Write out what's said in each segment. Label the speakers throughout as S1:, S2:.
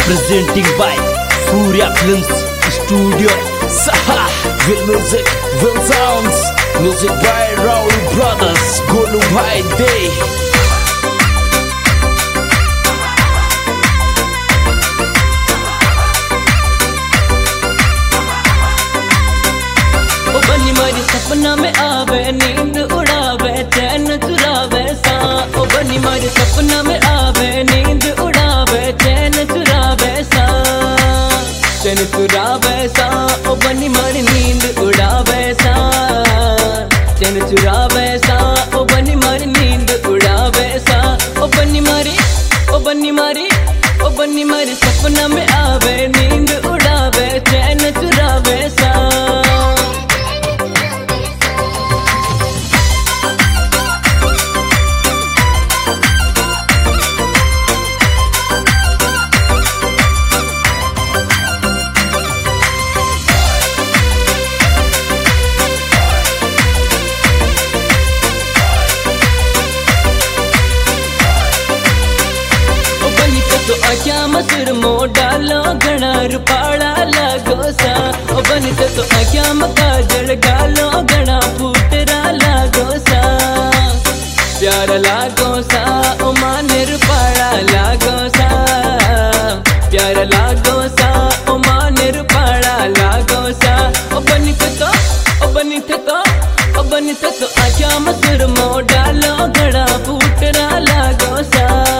S1: presenting by Surya Films Studio. Saha, will music, will sounds, music by Raul Brothers, Golu Bhai Day.
S2: बनी मारी सपना में आवे, नींद उड़ावे, चैन चुरावे सा। ओ बनी मारी सपना में आवे, नींद उड़ावे, चैन चुरावे सा। चैन चुरावे सा, ओ बनी मारी नींद उड़ावे सा। चैन चुरावे सा, ओ बनी मारी नींद उड़ावे सा। ओ बनी मारी, ओ बनी मारी, ओ बनी मारी सपना में आवे, नींद उड़ावे, चैन चुरावे सा। तो आख्या मसुर मो डालो घना रुपाड़ा लागो सा। ओ बनित तो आख्या मकाजल गालो घना फूटरा लागो सा। प्यार लागो सा, ओ माने रुपाड़ा लागो सा। प्यार लागो सा, ओ माने रुपाड़ा लागो सा। ओ बनित तो, ओ बनित तो, ओ बनित तो आख्या मसुर मो डालो घना फूटरा लागो सा।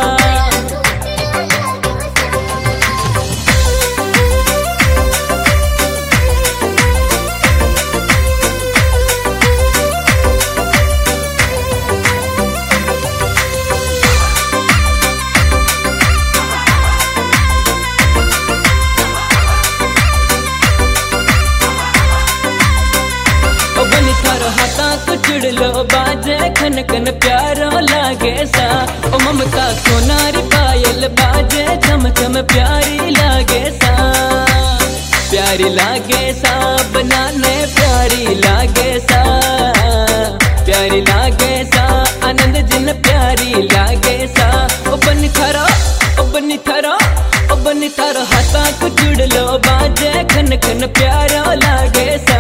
S2: हाथा को चिड़लो बाजे खन खन प्यारो लागे सा। ओ ममता सोनारी पायल बाजे चम चम प्यारी लागे सा। प्यारी लागे सा, बनाने प्यारी लागे सा। प्यारी लागे सा, आनंद जिन प्यारी लागे सा। ओ बनी थारो, ओ बनी थारो, ओ बनी थारो हाथा को चिड़लो बाजे खन खन प्यारो लागे सा।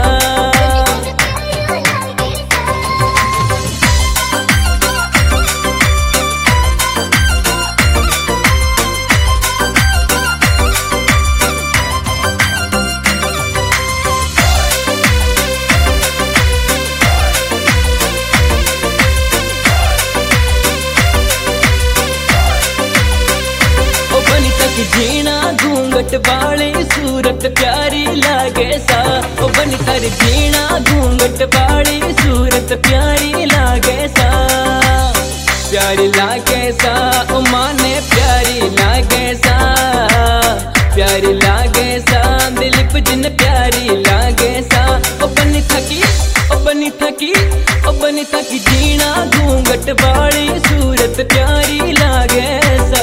S2: जीना घूंघट वाली सूरत प्यारी लागे सा। ओ बनी तारी जीना घूंघट वाली सूरत प्यारी लागे सा। प्यारी लागे सा, ओ माने प्यारी लागे सा। प्यारी लागे सा, दिलीप जिन प्यारी लागे सा। ओ बनी थकी, ओ बनी थकी, ओ बनी थकी जीना घूंघट वाली सूरत प्यारी लागे सा।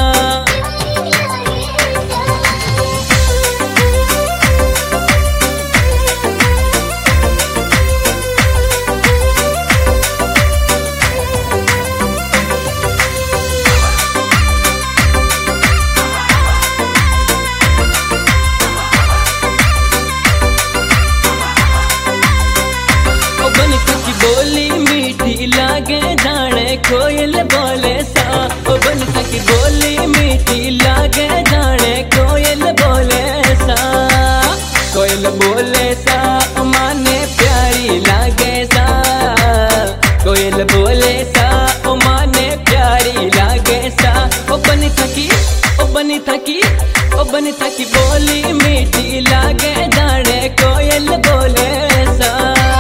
S2: बोली मीठी लागे जाने कोयल बोले सा। ओ बनिता की बोली मीठी लागे जाने कोयल बोले सा। कोयल बोले सा, ओ माने प्यारी लागे सा। कोयल बोले सा, ओ माने प्यारी लागे सा। ओ बनिता की, ओ बनिता की, ओ बनिता की बोली मीठी लागे जाने कोयल बोले सा।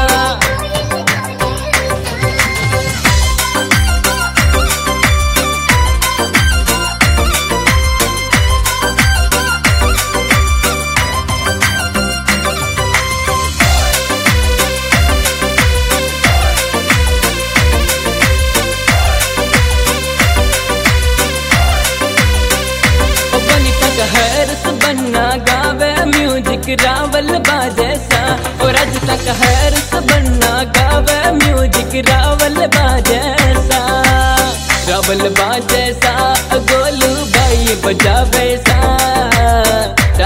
S2: हर्ष बन्ना गावे म्यूजिक रावल बाजे सा। और आज तक हर्ष बन्ना गावे म्यूजिक रावल बाजे सा। रावल बाजे सा, गोलू भाई बजावे सा।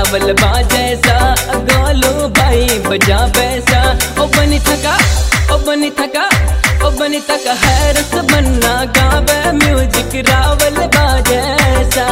S2: रावल बाजैसा गोलू भाई बजा बैसा ओ बनी थका ओ बनी थका ओ बनी थका हैरस बन्ना गावे म्यूजिक रावल बाजैसा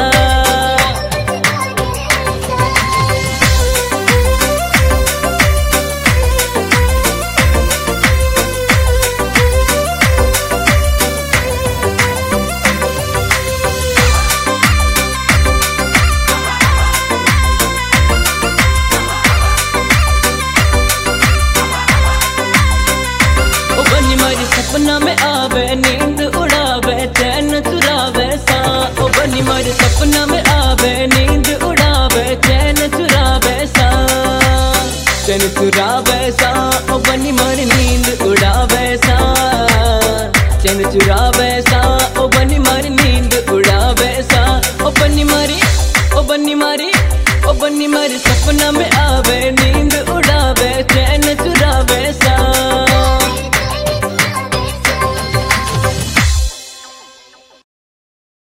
S2: सपना में आवे नींद उड़ावे चैन चुरावे सा ओ बनी मारे सपना में आवे नींद उड़ावे चैन चुरावे सा चैन चुरावे सा ओ बनी मारी नींद उड़ावे सा चैन चुरावे सा ओ बनी मारी नींद उड़ावे सा ओ बनी मारी ओ बनी मारी ओ बनी मारी सपना में आवे नींद उड़ावे चैन